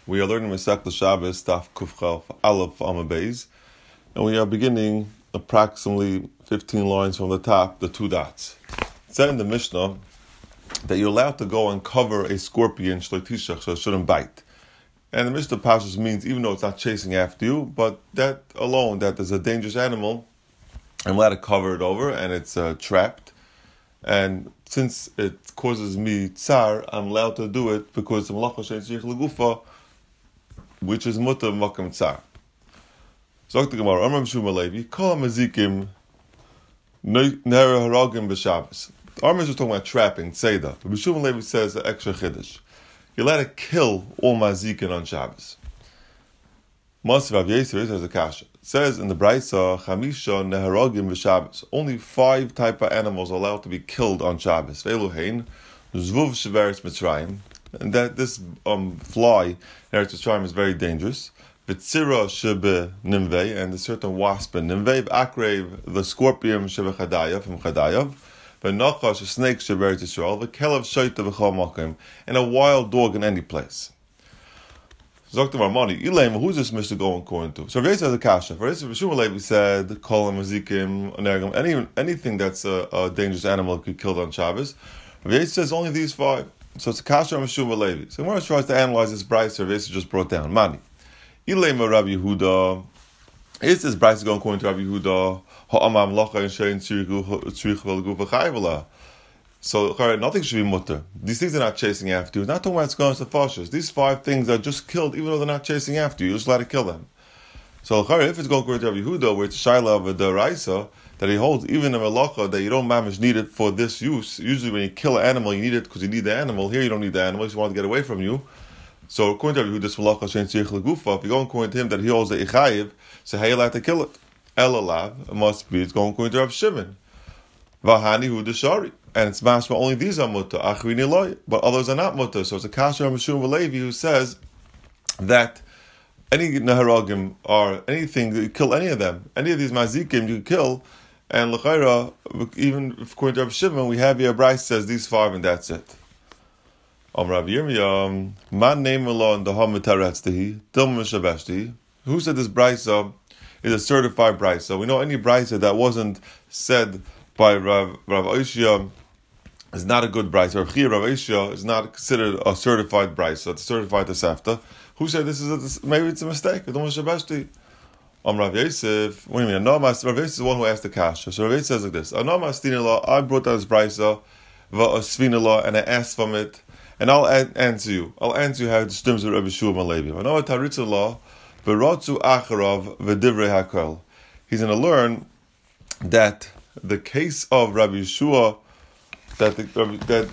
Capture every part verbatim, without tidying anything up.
We are learning Masechta Shabbos, Daf Kuf Aleph Amud Beis, and we are beginning approximately fifteen lines from the top, the two dots. It said in the Mishnah that you're allowed to go and cover a scorpion, shleitishach, so it shouldn't bite. And the Mishnah Pashas means even though it's not chasing after you, but that alone, that there's a dangerous animal, I'm allowed to cover it over, and it's uh, trapped. And since it causes me tsar, I'm allowed to do it because the malacha shein tzarich legufa, which is mutter makam tsar. So the Gemara, Amar Mishum Alevi, Kol Mazikim Ner Haragim b'Shabbos. Amar is talking about trapping, tzeda. But Mishum Alevi says an extra chiddush. You're allowed to kill all mazikin on Shabbos. Mas Rav Yisrael says a kasha. It says in the Braisa, Chamisha Neharagim b'Shabbos. Only five type of animals are allowed to be killed on Shabbos. Ve'eluhein, Zvuv Sheveretz Mitzrayim. And that this um, fly in Eretz Mitzrayim is very dangerous. V'tzira shebe nimvei, and a certain wasp in nimvei. V'akrev, the scorpion shebe chadayav, from chadayav. V'nachash, a snake shebe Eretz Yisrael. V'kelev shoyta v'chol makim, and a wild dog in any place. Zokta Marmani, Ilaim, who's this Mishnah going according to? So Rav says a kasha. For instance, Rishon Levi said, Kol mazikim, anergim, any anything that's a, a dangerous animal could be killed on Shabbos. Rav says only these five. So it's a kasha on Rishon Levi. So Gemara tries to analyze this brayso Rav just brought down. Mani, Ilaim Rabbi Yehuda. Is this brayso going according to Rabbi Yehuda? Ha'amam lacha and shein tzrich v'legufa chayvela. So nothing should be mutter. These things are not chasing after you. It's not talking about scones to fashas. These five things are just killed, even though they're not chasing after you. You're just allowed to kill them. So if it's going according to Rabbi Yehuda, where it's a shaila of a deraisa, that he holds even a malacha that you don't mamish need it for this use. Usually when you kill an animal, you need it because you need the animal. Here you don't need the animal. You just want to get away from you. So according to Rabbi Yehuda, this malacha shein tzarich legufa. If you go according to him that he holds the ichayiv, so how you allowed to kill it? Elalav, it must be. It's going according to Rabbi Shimon. Vahani hu deshari. And it's mashma only these are mutter, achrini loy, but others are not mutter. So it's a kasha Mishum V'Levi who says that any neharagim or anything, you kill any of them, any of these mazikim you kill, and l'chayra, even according to Rabbi Shimon, we have here a Bryce says these five and that's it. Om Rabbi Yirmiyah, man name alone the hamitaretztehi, dilma shabeshti. Who said this Bryce is a certified Bryce? So we know any Bryce that wasn't said by Rav Rav Oishia is not a good brayso. Rav Chia Rav Oishia is not considered a certified brayso. It's certified to Sefta. Who said this is a, maybe it's a mistake? It's almost Shabashti. Um Rav Yosef. What do you mean? Rav Yosef is the one who asked the kasha. So Rav Yosef says like this: I brought down this brayso, va'asvina law, and I asked from it, and I'll answer you. I'll answer you how it stems with Rabbi Shua Malevi. I know taritza law, v'rotzu acharav v'divrei hakol. He's going to learn that the case of Rabbi Yeshua, that the that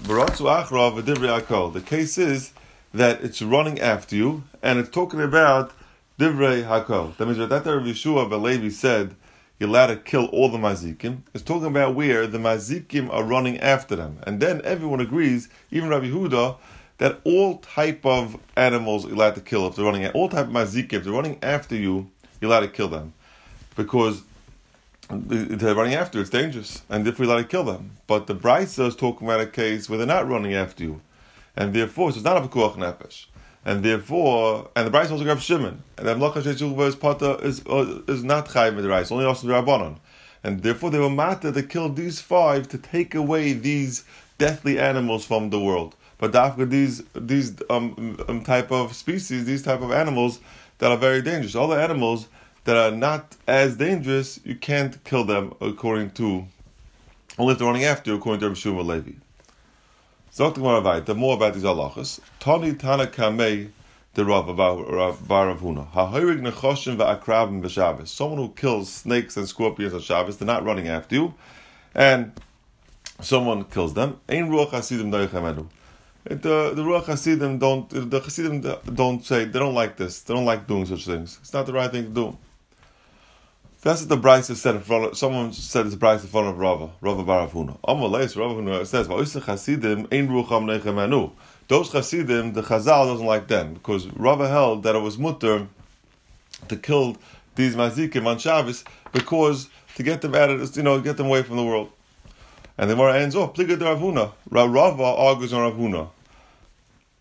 the, the case is that it's running after you, and it's talking about divrei hakol. That means that Rabbi Yeshua Balevi said you're allowed to kill all the mazikim. It's talking about where the mazikim are running after them, and then everyone agrees, even Rabbi Yehuda, that all type of animals you're allowed to kill if they're running. All type of mazikim, if they're running after you, you're allowed to kill them, because they're running after, it's dangerous, and if we let it kill them. But the Brisa is talking about a case where they're not running after you, and therefore, so it's not a Pekuach Nefesh, and therefore, and the Brisa also grabs Shimon, and the Mlacha Shechuvah is Pata is uh, is not Chayim in the Brisa, only also the Rabbanon, and therefore they were matter to kill these five to take away these deathly animals from the world. But after these these um, um type of species, these type of animals that are very dangerous, all the animals that are not as dangerous, you can't kill them according to, only if they're running after you, according to Rabbi Shua Levi. So the more about these halachas. Tani Tana Kamei the Rav Baravuna. Hahirig Nechoshim va'akrabim v'Shabbos. Someone who kills snakes and scorpions on Shabbos, they're not running after you, and someone kills them. Ein Ruach Hasidim Doichamenu. The the Ruach Hasidim don't the Hasidim don't say they don't like this. They don't like doing such things. It's not the right thing to do. That's what the Bryce said in front of, someone said this Bryce in front of Rava, Rava Baravuna. Amalais, Rava says, Chasidim ein rucham nechemanu. Those Chasidim, the Chazal doesn't like them, because Rava held that it was mutter to kill these mazikim on Shabbos, because to get them out of, you know, get them away from the world. And the Gemara ends off, Pliga de Ravuna. Rava argues on Ravuna.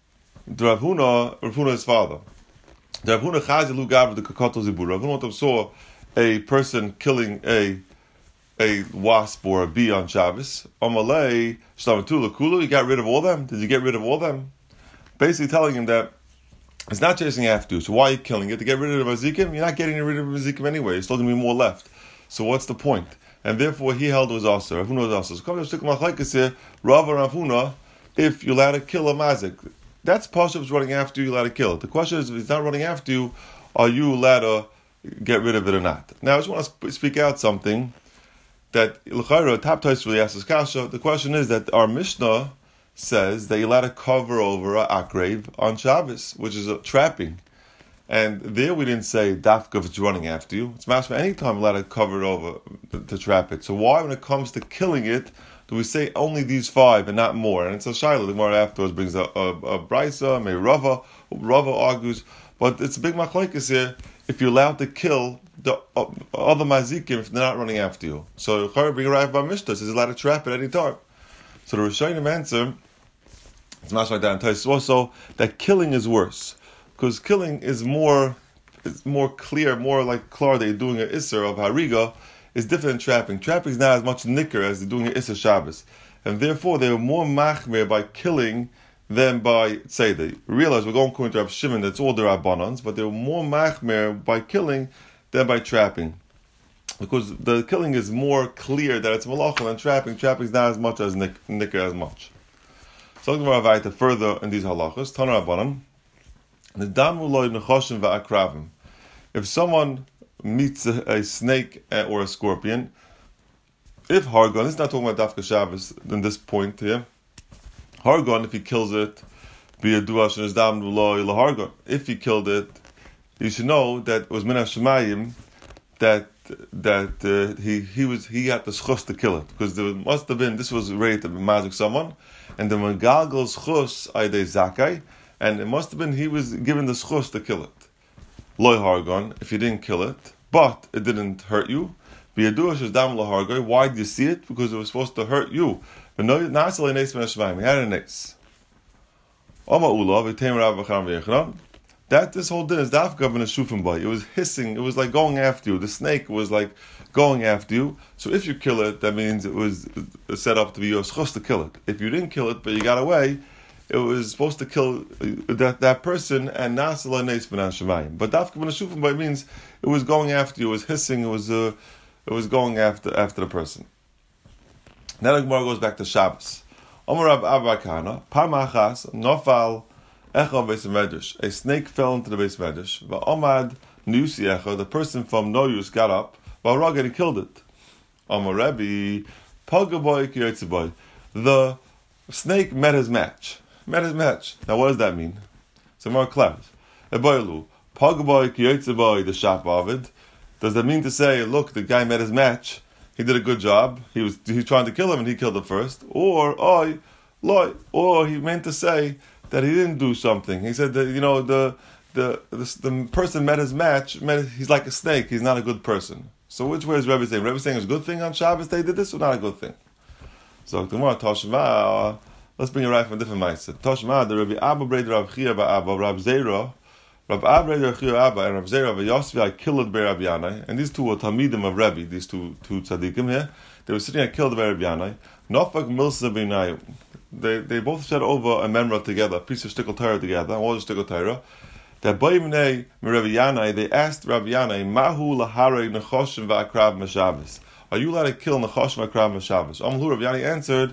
the Rav Huna, Rav Huna's father. The Rav Huna Chazilu Gav the Kakato Zibur. Rav Huna saw a person killing a a wasp or a bee on Shabbos. Amalei Shlamatu Lakulu. You got rid of all them. Did you get rid of all them? Basically telling him that it's not chasing after you. So why are you killing it? To get rid of Mazikim? You're not getting rid of Mazikim anyway. There's still going to be more left. So what's the point? And therefore he held it was also. Rav Huna was also. So come to Shtik Machlekes here. Rav Rav Huna, if you're allowed to kill a mazik, that's Pasha is running after you, you're allowed to kill it. The question is, if he's not running after you, are you allowed to get rid of it or not? Now, I just want to speak out something that L'chaira, Tap Tais really asks Kasha. The question is that our Mishnah says that you're allowed to cover over a akrave on Shabbos, which is a trapping. And there we didn't say dafka if it's running after you. It's mashma any time you're allowed to cover it over to, to trap it. So why, when it comes to killing it, do we say only these five and not more? And it's a Shiloh. The Gemara afterwards brings a, a, a Brisa, maybe Rava. Rava argues, but it's a big machlekes here. If you're allowed to kill the uh, other mazikim if they're not running after you, so Chayr bring arrived by Mishnah says he's allowed to trap at any time. So the Rishonim answer, it's not like that in Tais also that killing is worse because killing is more, it's more clear, more like klar that you're doing an isser of hariga. Is different than trapping. Trapping is not as much nicker as they're doing an Issa Shabbos. And therefore, they were more machmer by killing than by, say, they realize we're going according to Rav Shimon, that's all the Rabbanans, but they were more machmer by killing than by trapping. Because the killing is more clear that it's malachal than trapping. Trapping is not as much as nick, nicker as much. So I'm going to write further in these halachas. Tana Rabbanan. Nedamu loy nechoshin va'akravim. If someone meets a, a snake or a scorpion, if Hargon, this is not talking about Dafka Shabbos in this point here, Hargon, if he kills it, be a duash and dam loy Hargon. If he killed it, you should know that it was min hashemayim that that uh, he he was he got the schus to kill it because there must have been this was ready to be mazik someone, and the mangalgol schus aydei zakai, and it must have been he was given the schus to kill it. Loy hargon, if you didn't kill it, but it didn't hurt you. Why did you see it? Because it was supposed to hurt you. He had a nace. That this whole din is dafka in a shufim boy. It was hissing. It was like going after you. The snake was like going after you. So if you kill it, that means it was set up to be your schus to kill it. If you didn't kill it, but you got away, it was supposed to kill that, that person and nasala neis b'nan shemayim. But dafka b'na shufim by means it was going after you. It was hissing. It was uh, it was going after after the person. Now the Gemara goes back to Shabbos. Omer Rab Abba Kana Parmachas Nofal Echa Beis Medrash. A snake fell into the Beis Medrash. Va'omad Niusi Echa. The person from Noyus got up. Va'rag and he killed it. Omer Rebbe Pagaboy Kiyotzeboy. The snake met his match. Met his match. Now what does that mean? Some more class. Eboilu. Pagaboy Kiyotzeboy the Shaf Avid. Does that mean to say, look, the guy met his match, he did a good job, he was he was trying to kill him and he killed him first? Or, oh, loy, or he meant to say that he didn't do something. He said that, you know, the the the, the person met his match, met, he's like a snake, he's not a good person. So which way is Rebbe saying? Rebbe saying it's a good thing on Shabbos they did this or not a good thing? So, Gemara, Toshma, let's bring it right from a different mindset. Toshma, the Rebbe Abba Breder Rav Chia Abba, Rav Zera, Rav Abba Rav Chia Abba, and Rav Zera Rav Yosvi, I killed Be'er Rav Yanai, and these two were Talmidim of Rebbe, these two two tzaddikim here. They were sitting, I killed Be'er Rav Yanai. Nofak Milsa B'nai. They they both said over a memra together, a piece of shtickle Torah together, all the shtickle Torah. That Ba'imnei Rav Yanai, they asked Rav Yanai, Mahu lahare nechoshim va'akrav m'Shabbos. Are you allowed to kill nechoshim va'akrav m'Shabbos? Amlu Rav Yanai answered,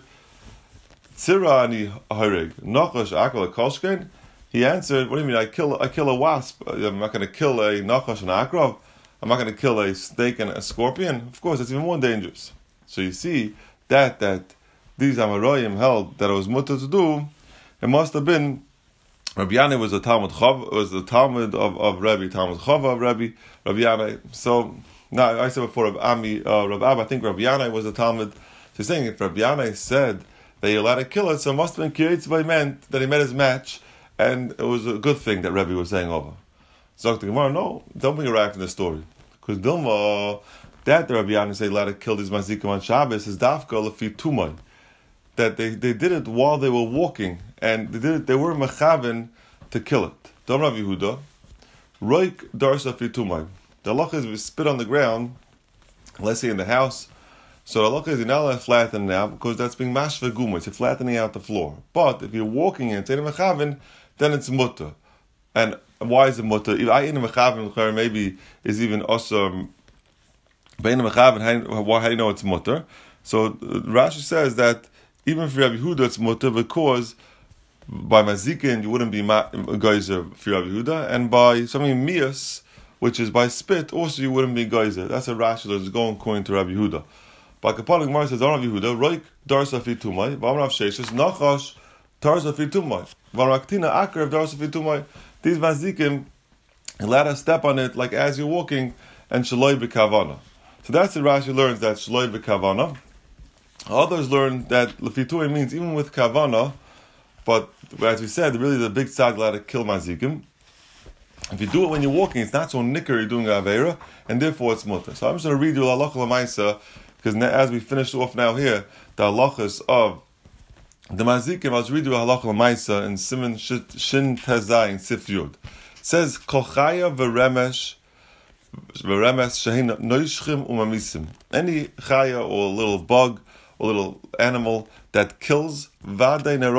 Tzira ani harig nachosh akal kolshkein. He answered, what do you mean? I kill I kill a wasp. I'm not going to kill a nachash and akrav. I'm not going to kill a snake and a scorpion. Of course, it's even more dangerous. So you see that that these Amoraim held that it was mutter to do. It must have been Rabbi Yanai was a Talmud Chav, was the Talmud of of Rabbi Talmud Chava of Rabbi Rabbi Yanai. So now I said before Rabbi Ami, uh, Rabbi Abba, I think Rabbi Yanai was the Talmud. So he's saying if Rabbi Yanai said that he allowed to kill it, so it must have been Kiyetzvah meant that he met his match. And it was a good thing that Rebbe was saying over. So the Gemara, no, don't bring it right from the story. Because Dilma, that the Rabbi Yanai said, let it kill these mazikim on Shabbos, is dafka lefi tumay. That they, they did it while they were walking. And they did it, they were mechaven to kill it. Dom Rav Yehuda, roik darsa fitumai. The halacha is we spit on the ground, let's say in the house. So the halacha is you're not allowed to flatten it out because that's being mashva gumas. You're flattening out the floor. But if you're walking in Teinim Mechavin, then it's mutter. And why is it mutter? If I in Mechavin maybe is even awesome. Bein Mechavin, how do you know it's mutter? So Rashi says that even for Rabbi Yehuda it's mutter because by mazikin you wouldn't be ma- geyser for Rabbi Yehuda, and by something mias, which is by spit, also you wouldn't be geyser. That's a Rashi that is going according to Rabbi Yehuda. By Kapalim Gemara says, Rabbi Yehuda, roik darsa fitumai, v'amrav sheishes nachash darsa fitumai, v'amraktina akrev darsa fitumai. These mazikim let us step on it like as you're walking, and shaloi b'kavana. So that's the Rashi learns that shaloi b'kavana. Others learn that lefitui means even with kavana, but as we said, really the big tzad allowed to kill mazikim. If you do it when you're walking, it's not so nicker you're doing aveira, and therefore it's mutter. So I'm just going to read you halacha l'maisa, because as we finish off now here, the halachas of the mazikim, I'll just read you halacha l'maisa in Siman Shin Tezai in Sif Yud. It says, kochaya v'remesh any chaya or a little bug or little animal that kills, then you're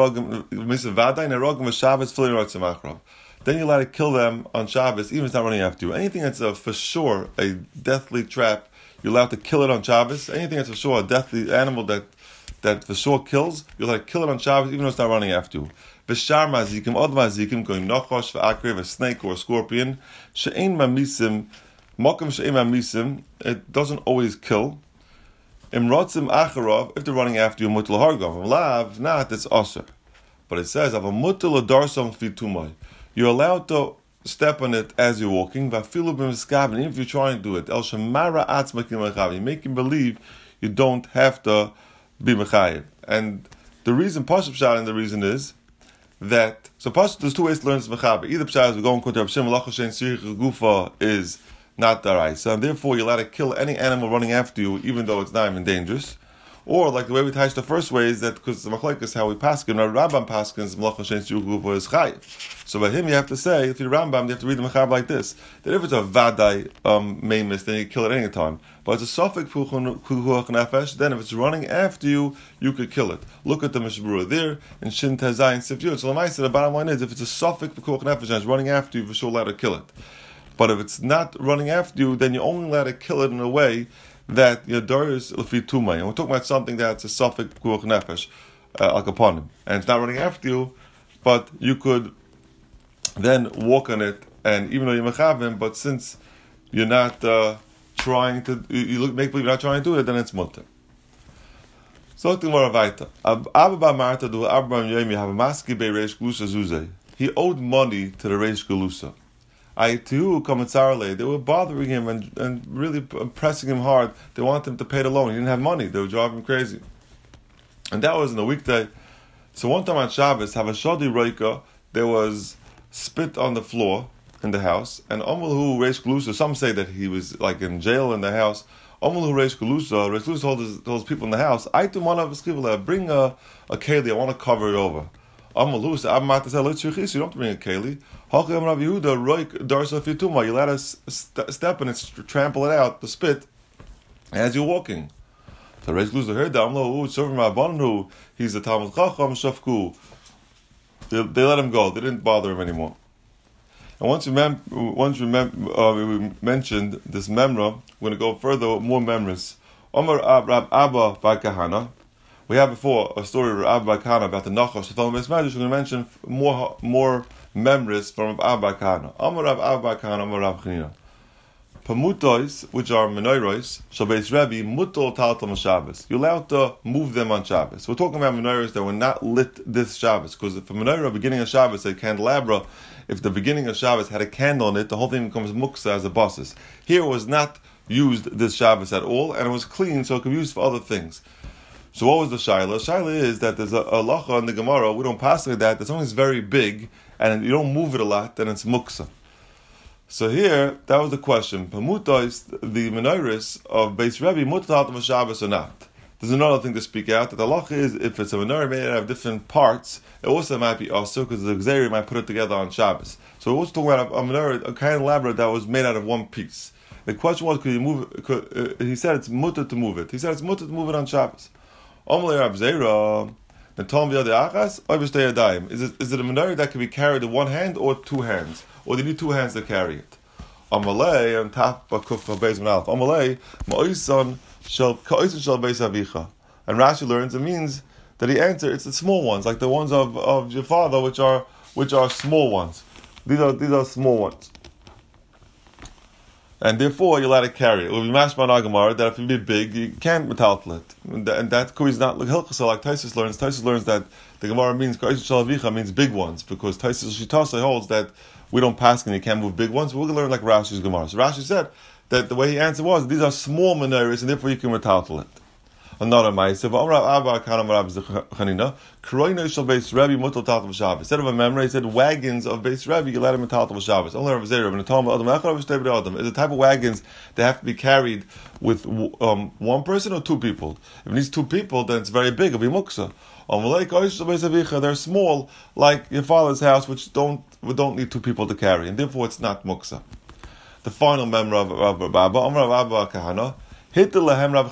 allowed to kill them on Shabbos, even if it's not running after you. Anything that's a, for sure a deathly trap, you're allowed to kill it on Shabbos. Anything that's for sure a deathly animal that that for sure kills, you're allowed to kill it on Shabbos, even though it's not running after you. V'shar mazikim, other mazikim, going nochosh, v'akrev, a snake or a scorpion, she'ein mamisim, Mokum she'im amisim, it doesn't always kill. Imrotzim acharov, if they're running after you, mutal hargam. Lav, not, it's aser. But it says, Ava mutal adarsam fitumai. You're allowed to step on it as you're walking. Vafilu b'miskav, even if you're trying to do it. El shemara atzmakim mechav. You make him believe you don't have to be mechayev. And the reason, Pashup Pshat, and the reason is that, so Pashup, there's two ways to learn this mechaber. Either Pshat is we're going to Rav Shimon Lachashen Sirich Gufa is not daraisa, and therefore you're allowed to kill any animal running after you, even though it's not even dangerous. Or like the way we touched the first way is that because the machlokes is how we paskin, our Rambam paskins malacha shein shiyuch is chayiv. So by him you have to say, if you're Rambam, you have to read the mechab like this: that if it's a vadai um, maimis, then you kill it any time. But it's a suffix kuchuach nefesh. Then if it's running after you, you could kill it. Look at the Mishabura there in Shin Tezai and Sif Yud. So the the bottom line is, if it's a suffix kuchuach nefesh and it's running after you, you're sure allowed to kill it. But if it's not running after you, then you're only allowed to kill it in a way that your door is lefi tumay. And we're talking about something that's a suffix kuach nefesh, uh, like upon him, and it's not running after you, but you could then walk on it, and even though you're mechavim, but since you're not uh, trying to, you look make believe you're not trying to do it, then it's mutter. So to more weiter. Abba Marta do Abba Yemi have a maski be reish glusa zuze. He owed money to the reish glusa. I too commentarily, they were bothering him and, and really pressing him hard. They wanted him to pay the loan. He didn't have money. They were driving him crazy. And that was in a weekday. So one time on Shabbos, have a shadi roika, there was spit on the floor in the house, and Omul Reish Galusa, some say that he was like in jail in the house. Omul Reish Galusa, Reish Galusa told his, told his people in the house, I do want to bring a, a keli, I want to cover it over. Omul Lusa, I'm about to say, let's you don't have to bring a keli. Hacham Rav Yehuda, Roik Darsa Fituma, you let us st- step in it, trample it out, the spit, as you're walking. So Reish Galusa heard that, Amlo, serving my Banu, he's a Talmud Chacham, Shafku. They, they let him go, they didn't bother him anymore. And once, mem- once we, mem- uh, we mentioned this memra, we're going to go further, more memories. Omar Rab Abba Bakahana. We have before a story of Abba Bakahana about the Nachash. We're going to mention more more memories from Abba Bakahana. Omar Rab Abba Bakahana, Omar Rab Chanina. Pamutois, which are menorahs, Shabbos Rebbe, mutal taltal Shabbos. You're allowed to move them on Shabbos. We're talking about menorahs that were not lit this Shabbos, because if a menorah beginning of Shabbos, a candelabra, if the beginning of Shabbos had a candle in it, the whole thing becomes muksa as a basis. Here it was not used this Shabbos at all, and it was clean, so it could be used for other things. So what was the shaila? Shaila is that there's a halacha in the Gemara, we don't pass like that, that something's very big, and you don't move it a lot, then it's muksa. So here, that was the question. Pamuta is the menorahs of Beis Rebbe, mutal taltal Shabbos or not? There's another thing to speak out, that the halacha is, if it's a menorah made out of different parts, it also might be also, because the Gzeiri might put it together on Shabbos. So we're also talking about a, a menorah, a kind of elaborate that was made out of one piece. The question was, could you move it? Could, uh, he said it's mutter to move it. He said it's mutter to move it on Shabbos. Amalei Rav Zera, the Tom V'yad Achas, Oivistei Yadayim. Is it is it a menorah that can be carried in one hand or two hands, or do you need two hands to carry it? Amalei and Taf Bakuf Beis Menalef. Amalei Ma'oison Shel Ka'oison Shel Beis Avicha. And Rashi learns it means that he answered it's the small ones, like the ones of, of your father, which are which are small ones. These are these are small ones. And therefore, you're allowed to carry it. It will be mashman agamar that if you be big, you can't metaltal it. And that, and that is not like hilchasa, like Taisus learns. Taisus learns that the Gemara means ka'is shalavicha means big ones, because Taisus Shitasa holds that we don't pass and you can't move big ones. We're going to learn like Rashi's Gemara. So Rashi said that the way he answered was these are small menorahs, and therefore you can metaltal it. Another ma'aseh, but Amar Abba Kanam Rav Chanina, Kroino shel Beis Rebbe mutal taltal v'Shabbos. Instead of a memory, he said wagons of Beis Rebbe you let him taltal v'Shabbos. Only Rav Zera, and the Talmud Adam Echad v'Shtei B'nei Adam. Is the type of wagons that have to be carried with um, one person or two people. If it needs two people, then it's very big. It'll be muksa. They're small, like your father's house, which don't we don't need two people to carry, and therefore it's not muksa. The final member of Rav Baba, Amar Rav Abba Kahana. They could drink wine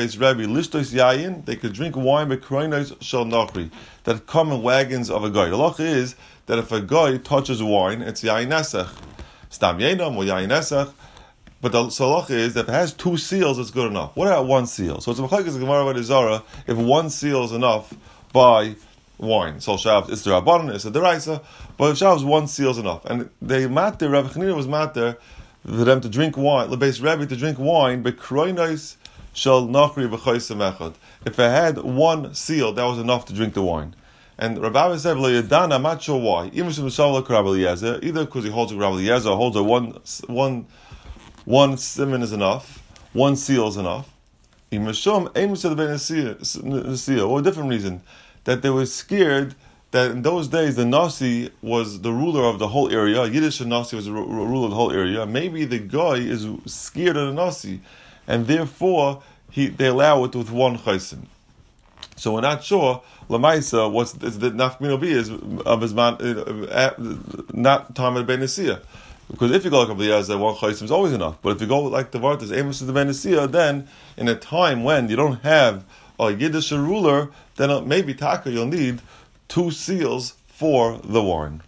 with kroinos shel nachri that come in wagons of a guy. The law is that if a guy touches wine, it's yayin nesach, stam yenam or yayin nesach. But the law is that if it has two seals, it's good enough. What about one seal? So it's a machlokes Gemara v'Dizara if one seal is enough by wine. So Shabbos it's the Rabbanan, it's the Deraisa, but Shabbos one seal is enough. And they matter. Rabbi Chanina was matter. For them to drink wine, the base Rebbe to drink wine, but kroinos shel nachri v'choisem echad. If it had one seal, that was enough to drink the wine. And Rabbi said, "Le'yadan, I'm not sure why. Even if Rabbi Eliezer, either because he holds a Rabbi Eliezer, holds a one, one, one simon is enough, one seal is enough. Imashom aims to the ben Nasiya, or a different reason, that they were scared." That in those days the Nasi was the ruler of the whole area. Yiddish Nasi was the ruler of the whole area. Maybe the guy is scared of the Nasi, and therefore he they allow it with one chaysim. So we're not sure. Lamaisa, what's the nafkamino be is of his man, uh, not Talmud Ben Nasiya. Because if you go like Rabbi Eliezer, one chaysim is always enough. But if you go like the Vartas, Amos to the Ben Nasiya, then in a time when you don't have a Yiddish ruler, then maybe taka you'll need two seals for the wine.